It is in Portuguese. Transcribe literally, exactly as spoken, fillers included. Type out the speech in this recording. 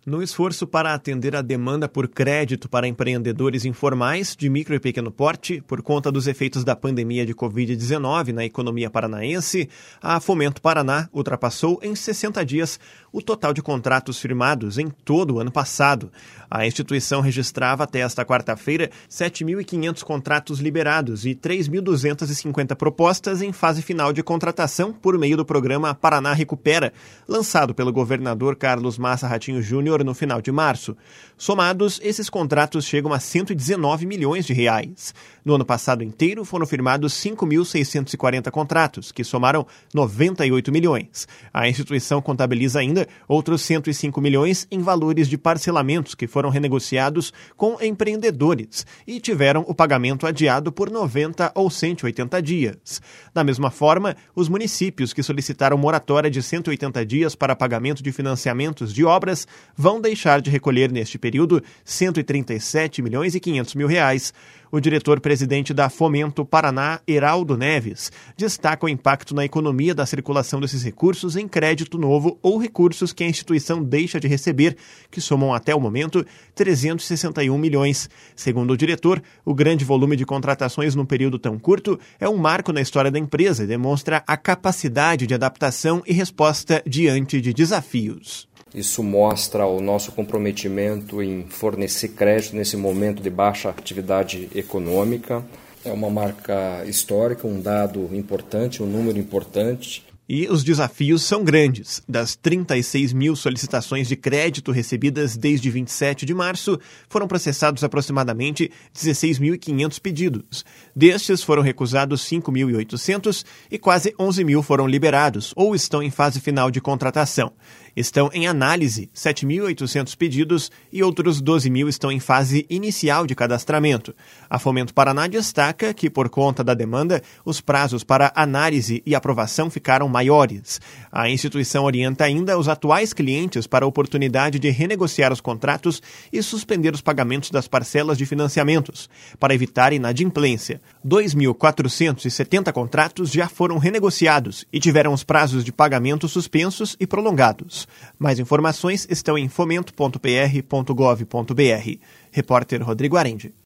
No esforço para atender a demanda por crédito para empreendedores informais de micro e pequeno porte, por conta dos efeitos da pandemia de covid dezenove na economia paranaense, a Fomento Paraná ultrapassou em sessenta dias o total de contratos firmados em todo o ano passado. A instituição registrava até esta quarta-feira sete mil e quinhentos contratos liberados e três mil duzentas e cinquenta propostas em fase final de contratação por meio do programa Paraná Recupera, lançado pelo governador Carlos Massa Ratinho Júnior no final de março. Somados, esses contratos chegam a cento e dezenove milhões de reais. No ano passado inteiro, foram firmados cinco mil seiscentos e quarenta contratos, que somaram noventa e oito milhões. A instituição contabiliza ainda outros cento e cinco milhões em valores de parcelamentos que foram renegociados com empreendedores e tiveram o pagamento adiado por noventa ou cento e oitenta dias. Da mesma forma, os municípios que solicitaram moratória de cento e oitenta dias para pagamento de financiamentos de obras vão deixar de recolher neste período cento e trinta e sete milhões e quinhentos mil reais. O diretor-presidente da Fomento Paraná, Heraldo Neves, destaca o impacto na economia da circulação desses recursos em crédito novo ou recursos que a instituição deixa de receber, que somam até o momento trezentos e sessenta e um milhões. Segundo o diretor, o grande volume de contratações num período tão curto é um marco na história da empresa e demonstra a capacidade de adaptação e resposta diante de desafios. Isso mostra o nosso comprometimento em fornecer crédito nesse momento de baixa atividade econômica. É uma marca histórica, um dado importante, um número importante. E os desafios são grandes. Das trinta e seis mil solicitações de crédito recebidas desde vinte e sete de março, foram processados aproximadamente dezesseis mil e quinhentos pedidos. Destes, foram recusados cinco mil e oitocentos e quase onze mil foram liberados ou estão em fase final de contratação. Estão em análise sete mil e oitocentos pedidos e outros doze mil estão em fase inicial de cadastramento. A Fomento Paraná destaca que, por conta da demanda, os prazos para análise e aprovação ficaram maiores. A instituição orienta ainda os atuais clientes para a oportunidade de renegociar os contratos e suspender os pagamentos das parcelas de financiamentos, para evitar inadimplência. dois mil quatrocentos e setenta contratos já foram renegociados e tiveram os prazos de pagamento suspensos e prolongados. Mais informações estão em fomento ponto p r ponto gov ponto b r. Repórter Rodrigo Arendi.